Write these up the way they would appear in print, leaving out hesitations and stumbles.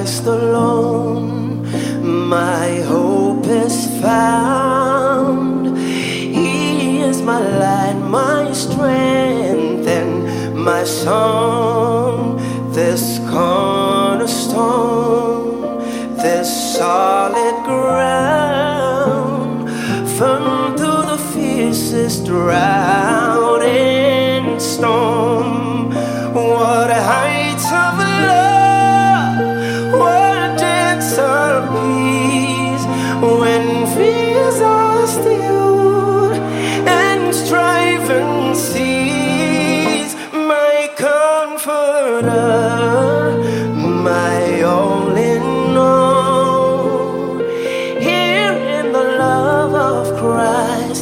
Christ alone, my hope is found. He is my light, my strength, and my song. This cornerstone, this solid ground, firm through the fiercest drought and storm. What heights of love, what depths of peace, when fears are stilled and strife and cease. My comforter, my all in all, here in the love of Christ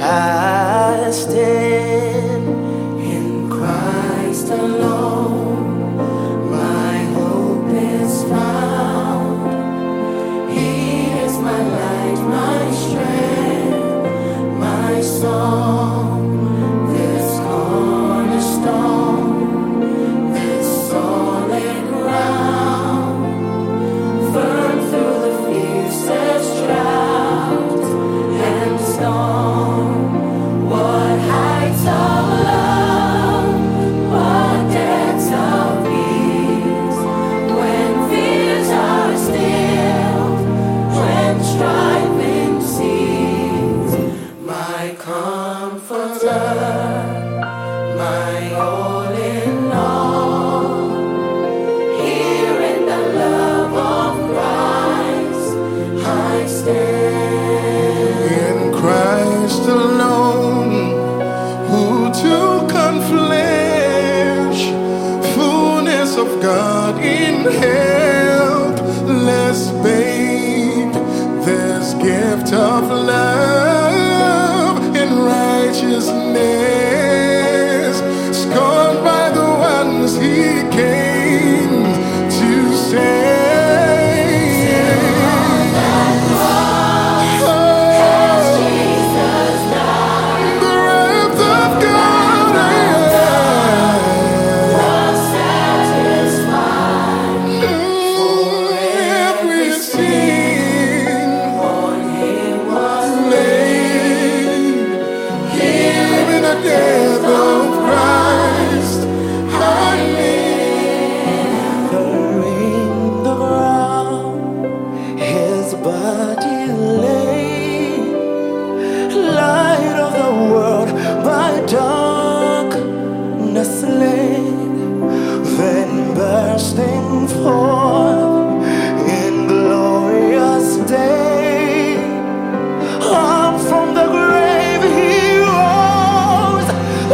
I stand. In Christ alone, my hope is found. He is my light, my strength, my song. This cornerstone, this solid ground, firm through the fiercest drought and storm. What heights of love, what depths of peace, when fears are stilled, when striving cease. My comforter, my all in all, here in the love of Christ I stand. In Christ alone, who took on flesh, fullness of God in helpless babe, this gift of love and righteousness, scorned by the ones he came to save. Body lay, light of the world by darkness laid, then bursting forth in glorious day, up from the grave he rose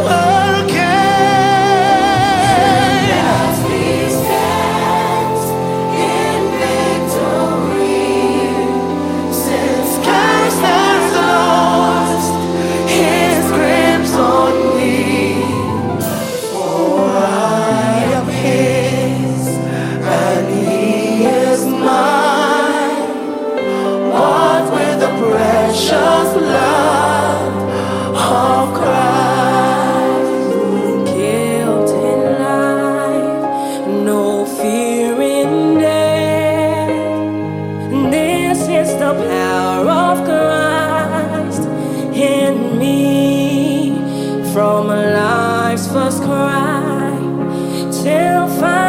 again. As he stands in victory, since Christ has lost his grips on me, for I am his and he is mine, bought with the precious blood of Christ. Guilt in life, no fear in death. This is the power of Christ in me, from life's first cry till final.